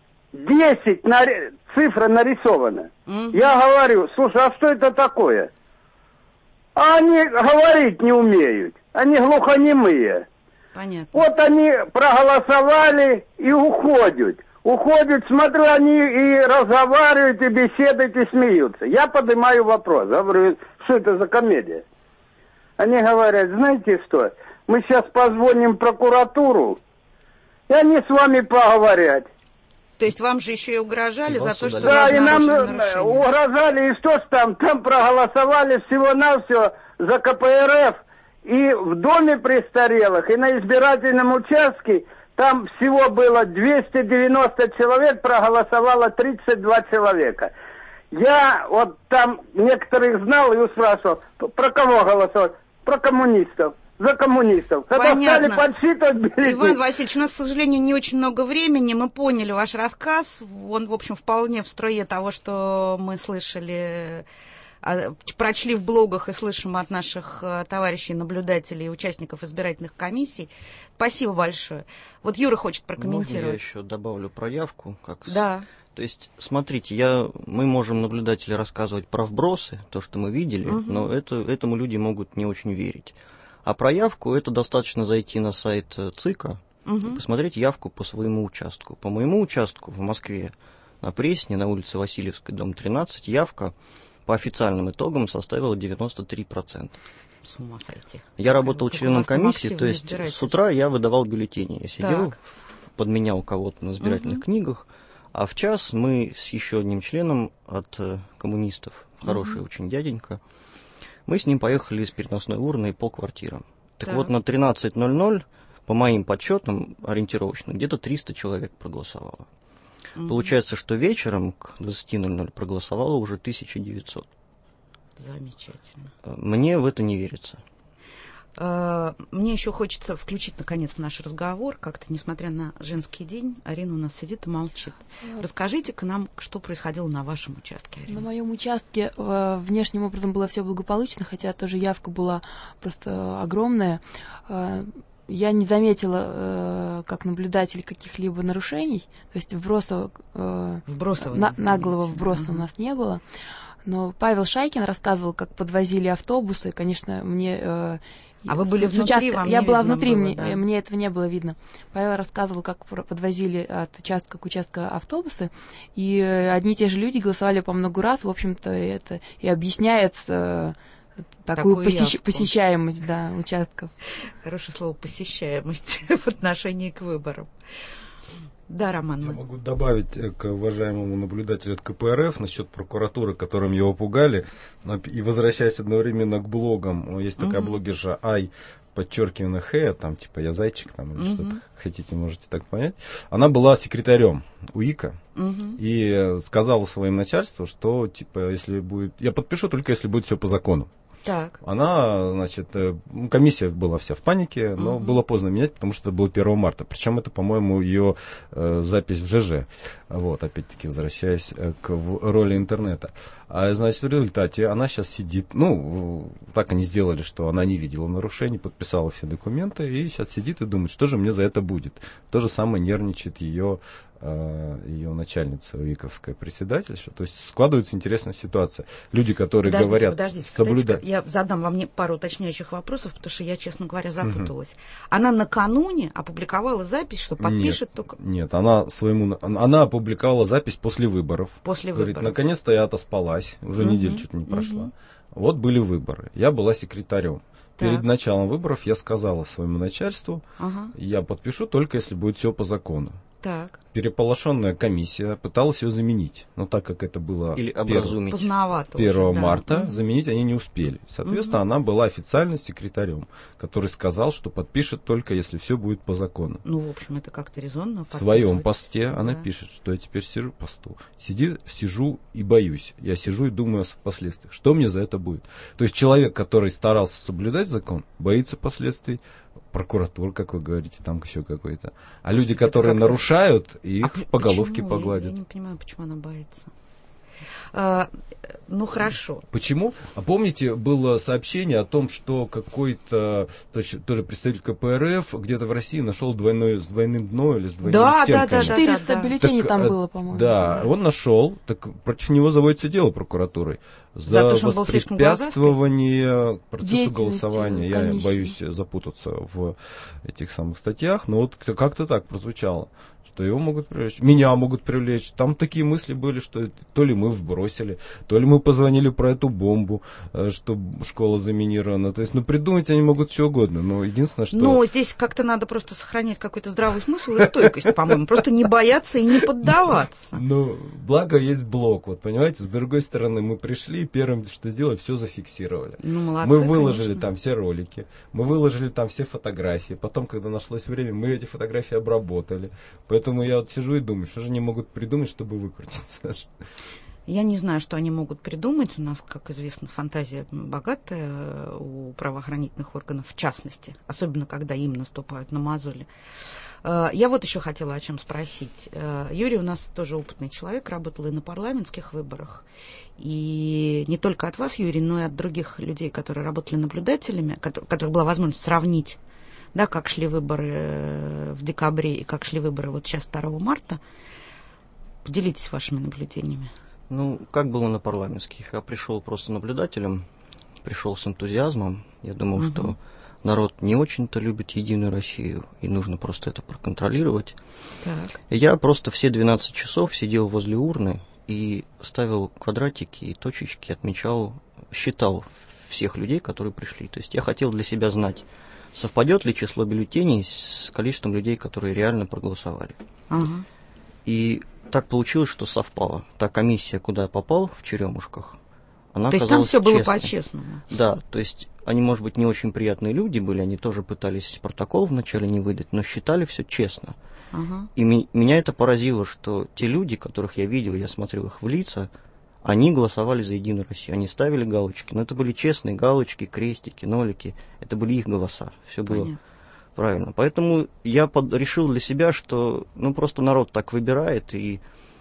S5: 10 цифра нарисована. Я говорю: слушай, а что это такое? А они говорить не умеют, они глухонемые.
S21: Понятно.
S5: Вот они проголосовали и уходят. Смотрю, они и разговаривают, и беседуют, и смеются. Я поднимаю вопрос, говорю: что это за комедия? Они говорят: знаете что, мы сейчас позвоним в прокуратуру, и они с вами поговорят.
S21: То есть вам же еще и угрожали за то, что...
S5: Да, и нам угрожали, и что ж там проголосовали всего-навсего за КПРФ, и в доме престарелых, и на избирательном участке. Там всего было 290 человек, проголосовало 32 человека. Я вот там некоторых знал и спрашивал: про кого голосовать? Про коммунистов. За коммунистов. Когда стали подсчитывать бюллетени...
S21: Иван Васильевич, у нас, к сожалению, не очень много времени. Мы поняли ваш рассказ. Он, в общем, вполне в строе того, что мы слышали, прочли в блогах и слышим от наших товарищей, наблюдателей и участников избирательных комиссий. Спасибо большое. Вот Юра хочет прокомментировать.
S22: Можно я еще добавлю про явку?
S21: Да.
S22: То есть, смотрите, мы можем, наблюдатели, рассказывать про вбросы, то, что мы видели, но этому люди могут не очень верить. А про явку это достаточно зайти на сайт ЦИКа и посмотреть явку по своему участку. По моему участку в Москве, на Пресне, на улице Васильевской, дом 13, явка по официальным итогам составила 93%.
S21: С ума сойти.
S22: Я работал членом комиссии, то есть с утра я выдавал бюллетени. Я сидел, подменял кого-то на избирательных книгах, а в час мы с еще одним членом от коммунистов, хороший очень дяденька, мы с ним поехали из переносной урны по квартирам. Так вот, на 13:00, по моим подсчетам ориентировочно, где-то 300 человек проголосовало. Получается, что вечером к 20:00 проголосовало уже 1900.
S21: Замечательно.
S22: Мне в это не верится.
S21: Мне еще хочется включить, наконец, наш разговор. Как-то, несмотря на женский день, Арина у нас сидит и молчит. Расскажите-ка нам, что происходило на вашем участке, Арина.
S6: На моем участке внешним образом было все благополучно, хотя тоже явка была просто огромная. Я не заметила, как наблюдатель, каких-либо нарушений. То есть наглого вброса у нас не было. Но Павел Шайкин рассказывал, как подвозили автобусы. Конечно, мне...
S21: вы были внутри, вам
S6: я была внутри,
S21: было, да?
S6: мне этого не было видно. Павел рассказывал, как подвозили от участка к участку автобусы, и одни и те же люди голосовали по много раз. В общем-то, это и объясняет такую посещаемость участков.
S21: Хорошее слово «посещаемость» в отношении к выборам. Да, Роман.
S23: Я могу добавить к уважаемому наблюдателю от КПРФ насчет прокуратуры, которым его пугали. И возвращаясь одновременно к блогам, есть такая блогерша ай_Х, там типа я зайчик, там или что-то хотите, можете так понять. Она была секретарем УИКа и сказала своему начальству, что типа если будет, я подпишу только если будет все по закону.
S21: Так.
S23: Она, значит, комиссия была вся в панике, но было поздно менять, потому что это было 1 марта. Причем это, по-моему, ее запись в ЖЖ. Вот, опять-таки, возвращаясь к роли интернета. А, значит, в результате она сейчас сидит, так они сделали, что она не видела нарушений, подписала все документы, и сейчас сидит и думает, что же мне за это будет. То же самое нервничает ее начальница УИКовская, председательша. То есть складывается интересная ситуация. Люди, которые говорят...
S21: Подождите, я задам вам пару уточняющих вопросов, потому что я, честно говоря, запуталась. Она накануне опубликовала запись, что подпишет только...
S23: Нет, она опубликовала запись после выборов. Говорит, наконец-то я отоспалась, уже неделя чуть не прошла. Вот были выборы, я была секретарем. Перед началом выборов я сказала своему начальству, я подпишу только если будет все по закону.
S21: Так.
S23: переполошенная комиссия пыталась ее заменить. Но так как это было
S22: или образумить.
S23: 1 марта, заменить они не успели. Соответственно, она была официально секретарем, который сказал, что подпишет только, если все будет по закону.
S21: Ну, в общем, это как-то резонно.
S23: В своем посте она пишет, что я теперь сижу по посту. Сижу и боюсь. Я сижу и думаю о последствиях. Что мне за это будет? То есть человек, который старался соблюдать закон, боится последствий. Прокуратура, как вы говорите, там еще какой-то. А люди, которые нарушают, их по головке погладят.
S21: Я не понимаю, почему она боится. Ну, хорошо.
S23: Почему? А помните, было сообщение о том, что какой-то тоже представитель КПРФ где-то в России нашел с двойным дном или с двойными стенками.
S6: 400 бюллетеней там было, по-моему.
S23: Да, он нашел, так против него заводится дело прокуратурой за воспрепятствование процессу голосования. Я боюсь запутаться в этих самых статьях, но вот как-то так прозвучало, что его могут привлечь, меня могут привлечь. Там такие мысли были, что то ли мы вбросили, то ли мы позвонили про эту бомбу, что школа заминирована. То есть, придумать они могут что угодно, но единственное, что...
S21: Ну, здесь как-то надо просто сохранять какой-то здравый смысл и стойкость, по-моему. Просто не бояться и не поддаваться.
S23: Ну, благо есть блок, вот, понимаете, с другой стороны, мы пришли, и первым, что сделали, все зафиксировали.
S21: Ну, молодцы,
S23: мы выложили
S21: конечно.
S23: там все ролики, мы выложили там все фотографии, потом, когда нашлось время, мы эти фотографии обработали. Поэтому я вот сижу и думаю, что же они могут придумать, чтобы выкрутиться.
S21: Я не знаю, что они могут придумать. У нас, как известно, фантазия богатая у правоохранительных органов, в частности, особенно когда им наступают на мозоли. Я вот еще хотела о чем спросить. Юрий у нас тоже опытный человек, работал и на парламентских выборах. И не только от вас, Юрий, но и от других людей, которые работали наблюдателями, у которых была возможность сравнить, да, как шли выборы в декабре и как шли выборы вот сейчас 2 марта. Поделитесь вашими наблюдениями.
S22: Ну, как было на парламентских? Я пришел просто наблюдателем, пришел с энтузиазмом. Я думал, что народ не очень-то любит Единую Россию, и нужно просто это проконтролировать.
S21: Так.
S22: Я просто все 12 часов сидел возле урны и ставил квадратики и точечки, отмечал, считал всех людей, которые пришли. То есть я хотел для себя знать, совпадет ли число бюллетеней с количеством людей, которые реально проголосовали.
S21: Ага.
S22: И так получилось, что совпало. Та комиссия, куда я попал в Черемушках, она
S21: то
S22: оказалась
S21: есть там все было
S22: честной.
S21: по-честному?
S22: Да, то есть они, может быть, не очень приятные люди были, они тоже пытались протокол вначале не выдать, но считали все честно.
S21: Ага.
S22: И меня это поразило, что те люди, которых я видел, я смотрел их в лица, они голосовали за Единую Россию, они ставили галочки, но это были честные галочки, крестики, нолики, это были их голоса, все было правильно. Поэтому я решил для себя, что просто народ так выбирает, и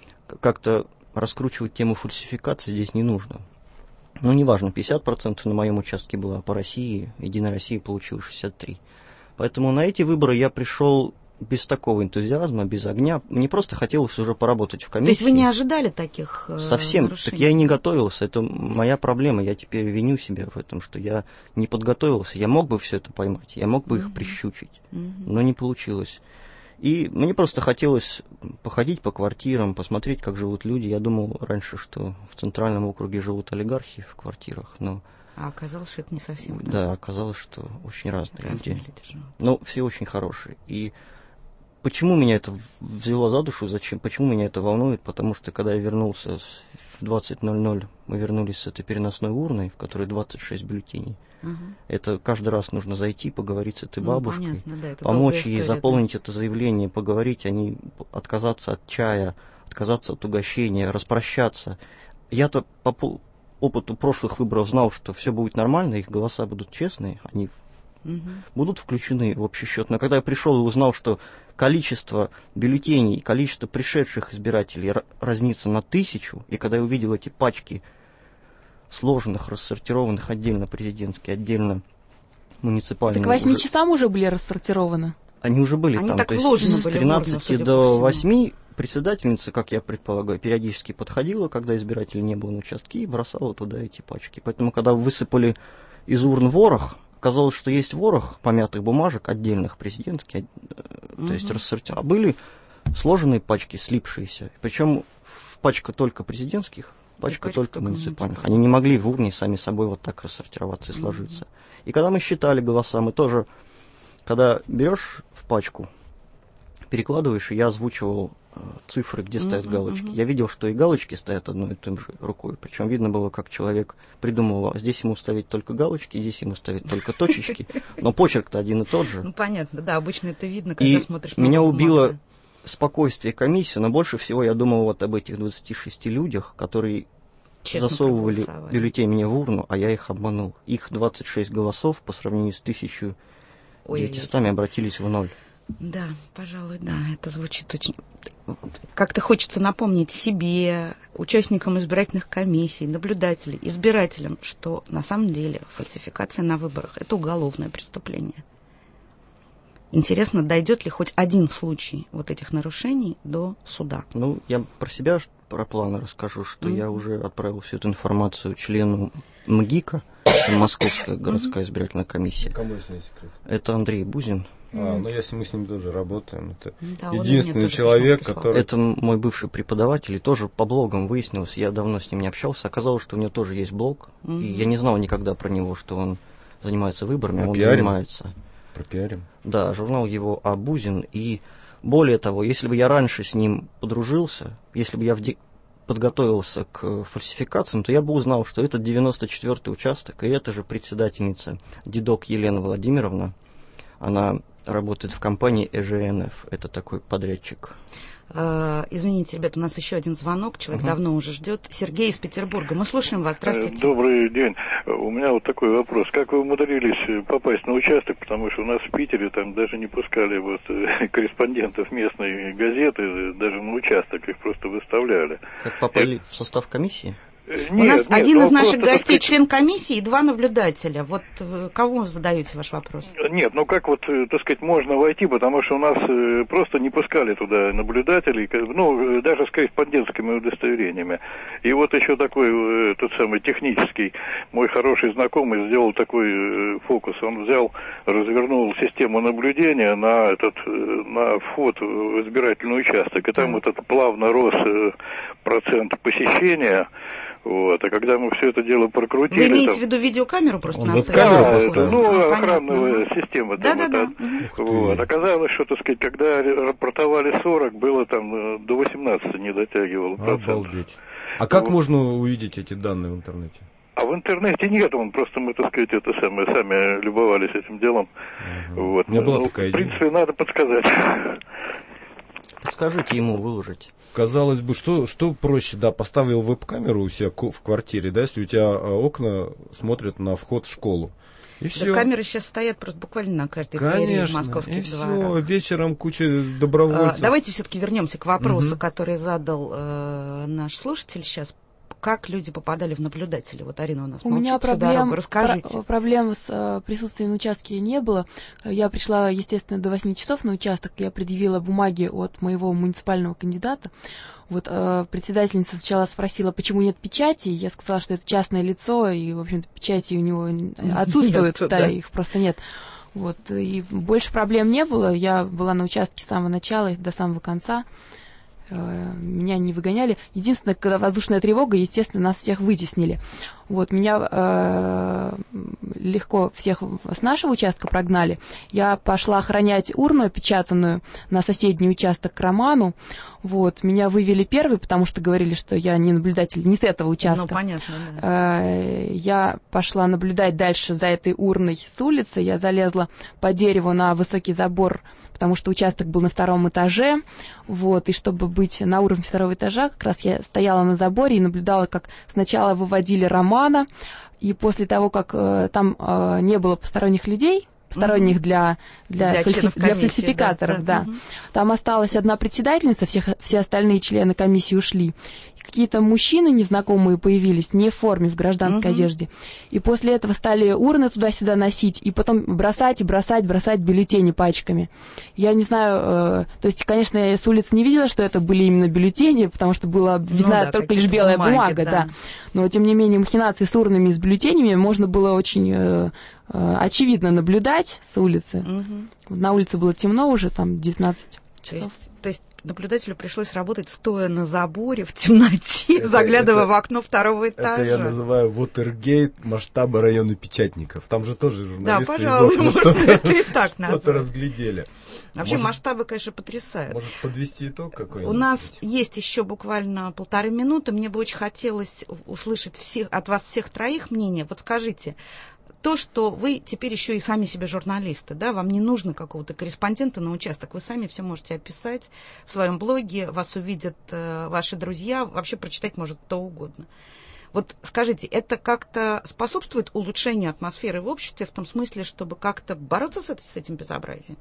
S22: как-то раскручивать тему фальсификации здесь не нужно. Ну, неважно, 50% на моем участке было, а по России, Единая Россия получила 63%. Поэтому на эти выборы я пришел без такого энтузиазма, без огня. Мне просто хотелось уже поработать в комиссии.
S21: То есть вы не ожидали таких
S22: Совсем.
S21: нарушений?
S22: Так я и не готовился. Это моя проблема. Я теперь виню себя в этом, что я не подготовился. Я мог бы все это поймать, я мог бы их прищучить, но не получилось. И мне просто хотелось походить по квартирам, посмотреть, как живут люди. Я думал раньше, что в Центральном округе живут олигархи в квартирах, но...
S21: А оказалось, что это не совсем так.
S22: Да, оказалось, что очень разные люди. Но все очень хорошие. И почему меня это взяло за душу, почему меня это волнует? Потому что, когда я вернулся в 20:00, мы вернулись с этой переносной урной, в которой 26 бюллетеней. Это каждый раз нужно зайти, поговорить с этой бабушкой, помочь ей заполнить это заявление, поговорить о ней, отказаться от чая, отказаться от угощения, распрощаться. Я-то по опыту прошлых выборов знал, что все будет нормально, их голоса будут честные, они будут включены в общий счет. Но когда я пришел и узнал, что количество бюллетеней, количество пришедших избирателей разнится на 1000, и когда я увидел эти пачки сложенных, рассортированных отдельно президентские, отдельно муниципальные.
S6: Так к 8 часам уже были рассортированы?
S22: Они уже были
S21: они
S22: там.
S21: Так
S22: то есть с 13 до 8 председательница, как я предполагаю, периодически подходила, когда избирателей не было на участке, и бросала туда эти пачки. Поэтому, когда высыпали из урн ворох, оказалось, что есть ворох помятых бумажек, отдельных президентских, то есть рассортированных. А были сложенные пачки, слипшиеся. Причем пачка только президентских, пачка только муниципальных. Они не могли в урне сами собой вот так рассортироваться и сложиться. И когда мы считали голоса, мы тоже, когда берешь в пачку, перекладываешь, и я озвучивал цифры, где стоят галочки. Я видел, что и галочки стоят одной и той же рукой. Причем видно было, как человек придумывал, здесь ему ставить только галочки, здесь ему ставить только точечки. Но почерк-то один и тот же.
S21: Ну, понятно, да, обычно это видно, когда смотришь.
S22: И меня убило спокойствие комиссии, но больше всего я думал вот об этих 26 людях, которые честно засовывали бюллетень мне в урну, а я их обманул. Их 26 голосов по сравнению с 1900 обратились в ноль.
S21: Да, пожалуй, да, это звучит очень... Как-то хочется напомнить себе, участникам избирательных комиссий, наблюдателей, избирателям, что на самом деле фальсификация на выборах – это уголовное преступление. Интересно, дойдет ли хоть один случай вот этих нарушений до суда?
S22: Ну, я про себя, про планы расскажу, что я уже отправил всю эту информацию члену МГИКа, Московская городская избирательная комиссия.
S23: Кому, если не секрет?
S22: Это Андрей Бузин.
S23: Ну, если мы с ним тоже работаем, это единственный человек, который...
S22: Это мой бывший преподаватель, и тоже по блогам выяснилось, я давно с ним не общался, оказалось, что у него тоже есть блог, и я не знал никогда про него, что он занимается выборами, он занимается...
S23: Пропиарим?
S22: Да, журнал его «Абузин», и более того, если бы я раньше с ним подружился, если бы я подготовился к фальсификациям, то я бы узнал, что это 94-й участок, и это же председательница Дедок Елена Владимировна, она работает в компании ЭЖНФ, это такой подрядчик.
S21: Извините, ребята, у нас еще один звонок, человек давно уже ждет. Сергей из Петербурга, мы слушаем вас, здравствуйте.
S7: Добрый день. У меня вот такой вопрос. Как вы умудрились попасть на участок, потому что у нас в Питере там даже не пускали вот корреспондентов местной газеты, даже на участок их просто выставляли.
S22: Как попали в состав комиссии?
S21: У нас один из наших гостей член комиссии и 2 наблюдателя. Вот кому вы задаете ваш вопрос?
S7: Нет, ну как вот, так сказать, можно войти, потому что у нас просто не пускали туда наблюдателей, ну, даже с корреспондентскими удостоверениями. И вот еще такой, тот самый технический, мой хороший знакомый сделал такой фокус. Он взял, развернул систему наблюдения на вход в избирательный участок, и там этот плавно рос процент посещения. Вот, а когда мы все это дело прокрутили...
S21: Вы имеете в виду видеокамеру просто на
S7: охранная система. Да. Вот. Оказалось, что, так сказать, когда рапортовали 40, было там до 18 не дотягивало процентов.
S23: Обалдеть. А как можно увидеть эти данные в интернете?
S7: А в интернете нет, просто мы, так сказать, сами любовались этим делом. Вот.
S23: У меня была такая идея.
S7: В принципе, надо подсказать.
S22: Подскажите ему выложить.
S23: Казалось бы, что проще, да, поставил веб-камеру у себя в квартире, да, если у тебя окна смотрят на вход в школу. И все.
S21: Камеры сейчас стоят просто буквально на каждой двери в московских дворах.
S23: Все, вечером куча добровольцев.
S21: Давайте все-таки вернемся к вопросу, который задал наш слушатель сейчас. Как люди попадали в наблюдатели? Вот Арина у нас молчит всю дорогу. Расскажите.
S6: Проблем с присутствием на участке не было. Я пришла, естественно, до 8 часов на участок. Я предъявила бумаги от моего муниципального кандидата. Вот председательница сначала спросила, почему нет печати. Я сказала, что это частное лицо, и, в общем-то, печати у него отсутствуют, их просто нет. Вот, и больше проблем не было. Я была на участке с самого начала и до самого конца. Меня не выгоняли. Единственное, когда воздушная тревога, естественно, нас всех вытеснили. Вот, меня легко всех с нашего участка прогнали. Я пошла охранять урну опечатанную на соседний участок к Роману. Вот, меня вывели первой, потому что говорили, что я не наблюдатель, не с этого участка.
S21: Ну, понятно, да.
S6: Я пошла наблюдать дальше за этой урной с улицы. Я залезла по дереву на высокий забор, потому что участок был на 2-м этаже. Вот, и чтобы быть на уровне 2-го этажа, как раз я стояла на заборе и наблюдала, как сначала выводили Романа, и после того, как там не было посторонних людей, посторонних для фальсификаторов, да. Там осталась одна председательница, все остальные члены комиссии ушли. Какие-то мужчины незнакомые появились, не в форме, в гражданской одежде. И после этого стали урны туда-сюда носить, и потом бросать бюллетени пачками. Я не знаю, то есть, конечно, я с улицы не видела, что это были именно бюллетени, потому что была видна только лишь белая бумага, да. Но, тем не менее, махинации с урнами и с бюллетенями можно было очень очевидно наблюдать с улицы. На улице было темно уже, там 19.
S21: То есть наблюдателю пришлось работать стоя на заборе в темноте, заглядывая в окно второго этажа.
S23: Это я называю Watergate масштаба района Печатников. Там же тоже журналисты
S21: это и так
S23: что-то разглядели.
S21: Вообще масштабы, конечно, потрясают.
S23: Может, подвести итог какой-нибудь?
S21: У нас есть еще буквально 1,5 минуты. Мне бы очень хотелось услышать от вас всех троих мнение. Вот скажите, то, что вы теперь еще и сами себе журналисты, да, вам не нужно какого-то корреспондента на участок, вы сами все можете описать в своем блоге, вас увидят ваши друзья, вообще прочитать может кто угодно. Вот скажите, это как-то способствует улучшению атмосферы в обществе в том смысле, чтобы как-то бороться с этим безобразием?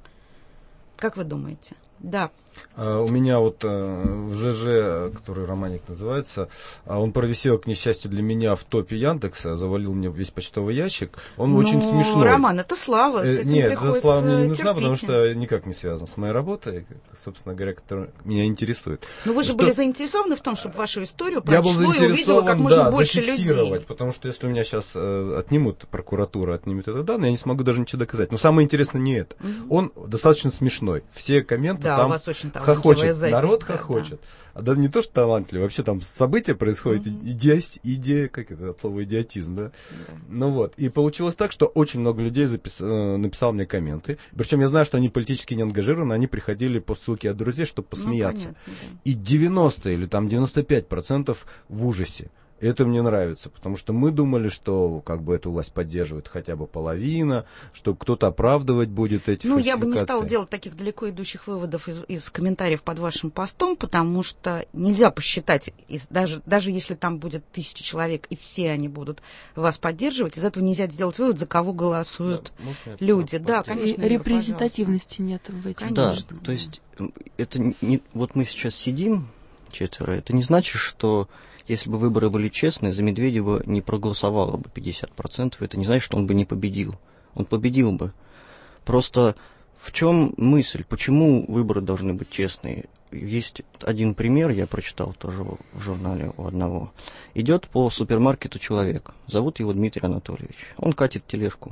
S21: Как вы думаете? Да.
S23: У меня вот в ЖЖ, который романик называется, он провисел, к несчастью для меня, в топе Яндекса, завалил мне весь почтовый ящик. Он очень смешной.
S21: Роман, это слава.
S23: Нет, эта слава мне не нужна, потому что никак не связан с моей работой, собственно говоря, которая меня интересует.
S21: Но вы же были заинтересованы в том, чтобы вашу историю прочло и увидело как можно больше людей.
S23: Потому что если у меня сейчас отнимут, прокуратура отнимет это данные, я не смогу даже ничего доказать. Но самое интересное не это. Он достаточно смешной. Все комменты там хохочет, народ хохочет. Да не то, что талантливый, вообще там события происходят, идея, как это слово идиотизм, да? Ну вот, и получилось так, что очень много людей написало мне комменты, причем я знаю, что они политически не ангажированы, они приходили по ссылке от друзей, чтобы посмеяться. Понятно, да. И 90 или там 95% в ужасе. И это мне нравится, потому что мы думали, что как бы эту власть поддерживает хотя бы половина, что кто-то оправдывать будет эти фальсификации.
S21: Я бы не стала делать таких далеко идущих выводов из комментариев под вашим постом, потому что нельзя посчитать, даже если там будет 1000 человек, и все они будут вас поддерживать, из этого нельзя сделать вывод, за кого голосуют люди. Да, конечно.
S6: Репрезентативности нет в этих.
S22: Да, то есть это не... Вот мы сейчас сидим, 4, это не значит, что... Если бы выборы были честные, за Медведева не проголосовало бы 50%. Это не значит, что он бы не победил. Он победил бы. Просто в чем мысль? Почему выборы должны быть честные? Есть один пример, я прочитал тоже в журнале у одного. Идет по супермаркету человек. Зовут его Дмитрий Анатольевич. Он катит тележку.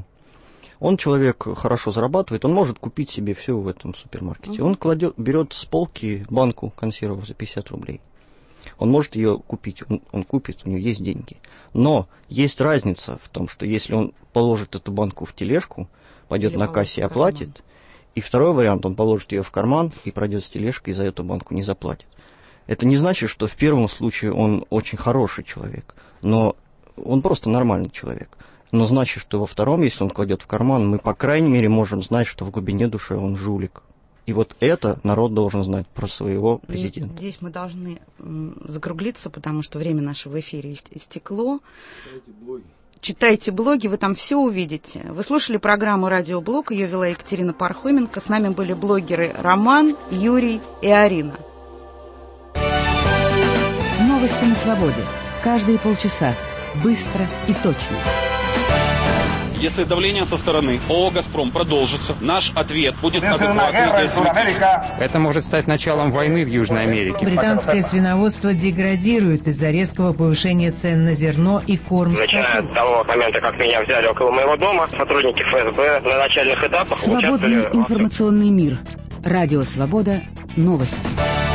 S22: Он человек хорошо зарабатывает, он может купить себе все в этом супермаркете. Он берет с полки банку консервов за 50 рублей. Он может ее купить, он купит, у него есть деньги. Но есть разница в том, что если он положит эту банку в тележку, пойдет на кассе и оплатит, и второй вариант, он положит ее в карман и пройдет с тележкой и за эту банку не заплатит. Это не значит, что в первом случае он очень хороший человек, но он просто нормальный человек. Но значит, что во втором, если он кладет в карман, мы, по крайней мере, можем знать, что в глубине души он жулик. И вот это народ должен знать про своего президента.
S21: Здесь мы должны закруглиться, потому что время наше в эфире истекло. Читайте блоги, вы там все увидите. Вы слушали программу «Радиоблог», ее вела Екатерина Пархоменко. С нами были блогеры Роман, Юрий и Арина.
S8: Новости на свободе. Каждые полчаса. Быстро и точно.
S9: Если давление со стороны ООО «Газпром» продолжится, наш ответ будет адекватный и асимметричный.
S11: Это может стать началом войны в Южной Америке.
S12: Британское свиноводство деградирует из-за резкого повышения цен на зерно и корм.
S25: Начиная от того момента, как меня взяли около моего дома, сотрудники ФСБ на начальных этапах
S8: Свободный информационный мир. Радио «Свобода». Новости.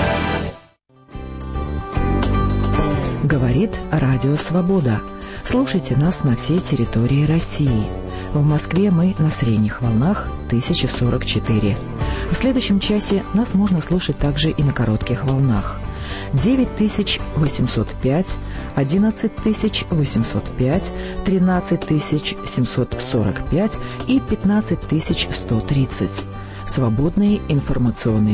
S8: Говорит Радио «Свобода». Слушайте нас на всей территории России. В Москве мы на средних волнах 1044. В следующем часе нас можно слушать также и на коротких волнах. 9805, 11805, 13745 и 15130. Свободный информационный